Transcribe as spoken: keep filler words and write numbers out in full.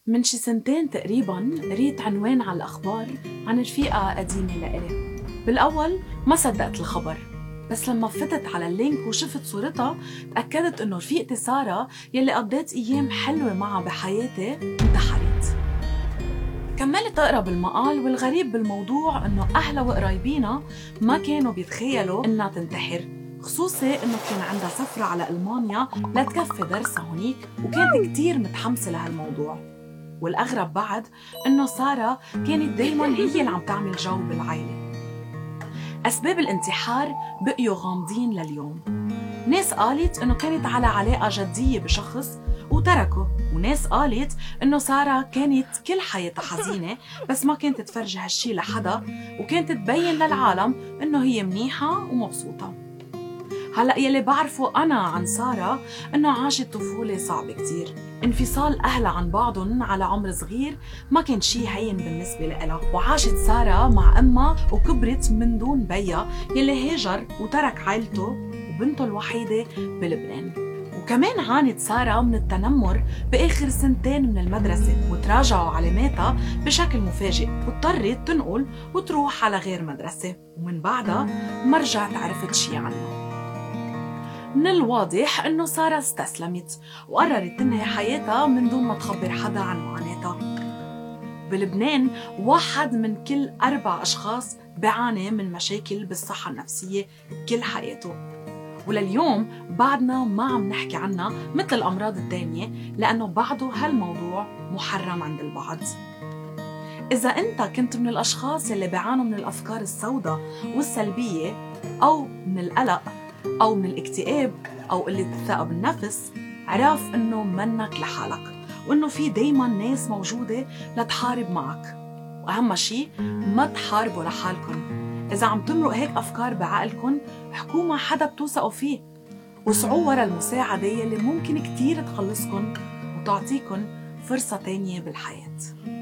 من شي سنتين تقريباً قريت عنوان على الأخبار عن رفيقة قديمة لإلي. بالأول ما صدقت الخبر، بس لما فتت على اللينك وشفت صورتها تأكدت إنه رفيقتي سارة يلي قضيت أيام حلوة معها بحياتي انتحرت. كملت أقرأ بالمقال، والغريب بالموضوع إنه أهلها وقرايبينها ما كانوا بيتخيلوا إنها تنتحر، خصوصي إنه كان عندها سفرة على ألمانيا لتكفي درسها هونيك وكانت كتير متحمسة لهالموضوع. والأغرب بعد إنه سارة كانت دايماً هي اللي عم تعمل جو بالعائلة. أسباب الانتحار بقيوا غامضين لليوم. ناس قالت إنه كانت على علاقة جدية بشخص وتركه، وناس قالت إنه سارة كانت كل حياتها حزينة بس ما كانت تفرج هالشي لحدا، وكانت تبين للعالم إنه هي منيحة ومبسوطة. هلأ يلي بعرفه أنا عن سارة إنه عاشت طفولة صعبة كتير. انفصال أهلها عن بعضهم على عمر صغير ما كان شي هين بالنسبة لها، وعاشت سارة مع أمها وكبرت من دون بيها يلي هاجر وترك عائلته وبنته الوحيدة بلبنان. وكمان عانت سارة من التنمر بآخر سنتين من المدرسة، وتراجعوا علاماتها بشكل مفاجئ واضطرت تنقل وتروح على غير مدرسة، ومن بعدها ما رجعت عرفت شي عنها. من الواضح إنه سارة استسلمت وقررت تنهي حياتها من دون ما تخبر حدا عن معاناتها. بلبنان واحد من كل أربع أشخاص بيعاني من مشاكل بالصحة النفسية كل حياته، ولليوم بعدنا ما عم نحكي عنها مثل الأمراض التانية لأنه بعده هالموضوع محرم عند البعض. إذا أنت كنت من الأشخاص اللي بيعانوا من الأفكار السوداء والسلبية أو من القلق أو من الاكتئاب أو قلة الثقة بالنفس، عرف إنه منك لحالك، وإنه في دايماً ناس موجودة لتحارب معك. وأهم شي ما تحاربوا لحالكن. إذا عم تمرق هيك أفكار بعقلكن، حكوا مع حدا بتوثقوا فيه، وسعوا ورا المساعدة يلي ممكن كتير تخلصكن وتعطيكن فرصة تانية بالحياة.